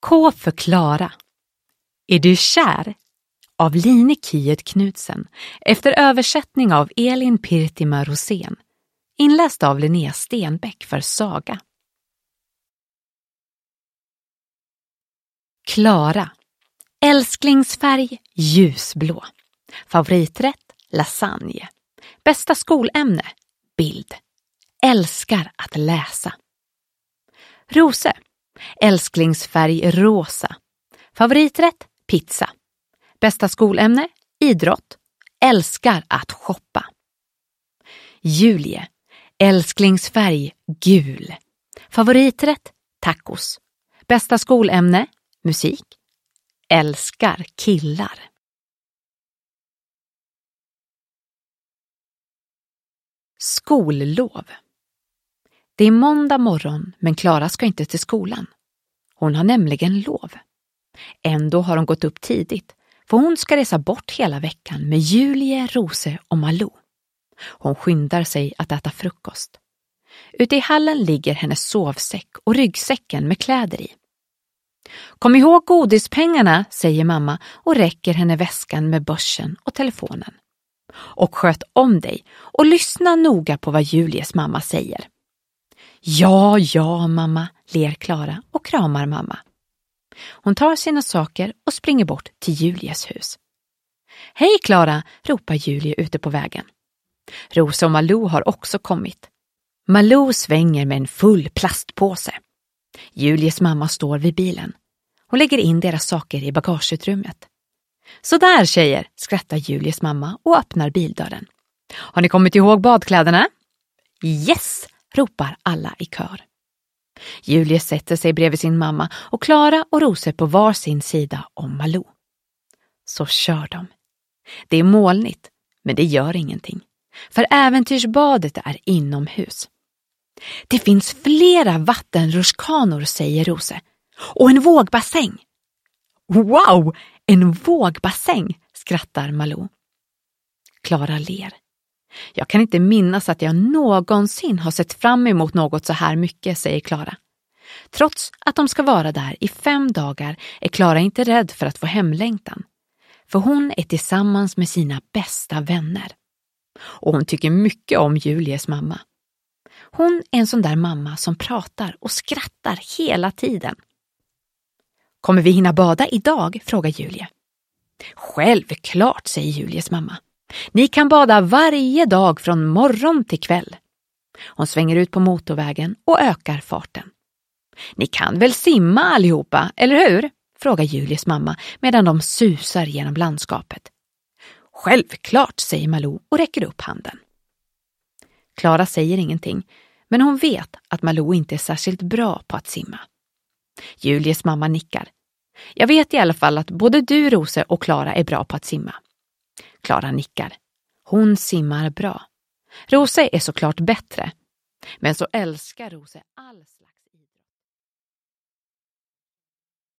K för Klara. Är du kär? Av Line Kyed Knudsen efter översättning av Elin Pirtima Rosén. Inläst av Linnea Stenbeck för Saga. Klara. Älsklingsfärg ljusblå. Favoriträtt lasagne. Bästa skolämne bild. Älskar att läsa. Rose. Älsklingsfärg rosa. Favoriträtt pizza. Bästa skolämne idrott. Älskar att shoppa. Julie. Älsklingsfärg gul. Favoriträtt tacos. Bästa skolämne musik. Älskar killar. Skollov. Det är måndag morgon men Klara ska inte till skolan. Hon har nämligen lov. Ändå har hon gått upp tidigt för hon ska resa bort hela veckan med Julie, Rose och Malou. Hon skyndar sig att äta frukost. Ute i hallen ligger hennes sovsäck och ryggsäcken med kläder i. Kom ihåg godispengarna, säger mamma och räcker henne väskan med börsen och telefonen. Och sköt om dig och lyssna noga på vad Julies mamma säger. Ja, mamma, ler Klara och kramar mamma. Hon tar sina saker och springer bort till Julies hus. Hej Klara, ropar Julie ute på vägen. Rosa och Malou har också kommit. Malou svänger med en full plastpåse. Julies mamma står vid bilen. Hon lägger in deras saker i bagageutrymmet. Så där tjejer, skrattar Julies mamma och öppnar bildörren. Har ni kommit ihåg badkläderna? Yes, ropar alla i kör. Julie sätter sig bredvid sin mamma och Klara och Rose på var sin sida om Malou. Så kör de. Det är molnigt, men det gör ingenting. För äventyrsbadet är inomhus. Det finns flera vattenrutschkanor, säger Rose. Och en vågbassäng. Wow, en vågbassäng, skrattar Malou. Klara ler. Jag kan inte minnas att jag någonsin har sett fram emot något så här mycket, säger Klara. Trots att de ska vara där i 5 dagar är Klara inte rädd för att få hemlängtan. För hon är tillsammans med sina bästa vänner. Och hon tycker mycket om Julies mamma. Hon är en sån där mamma som pratar och skrattar hela tiden. Kommer vi hinna bada idag? Frågar Julie. Självklart, säger Julies mamma. Ni kan bada varje dag från morgon till kväll. Hon svänger ut på motorvägen och ökar farten. Ni kan väl simma allihopa, eller hur? Frågar Julies mamma medan de susar genom landskapet. Självklart, säger Malou och räcker upp handen. Klara säger ingenting, men hon vet att Malou inte är särskilt bra på att simma. Julies mamma nickar. Jag vet i alla fall att både du, Rose, och Klara är bra på att simma. Klara nickar. Hon simmar bra. Rose är såklart bättre. Men så älskar Rose all slags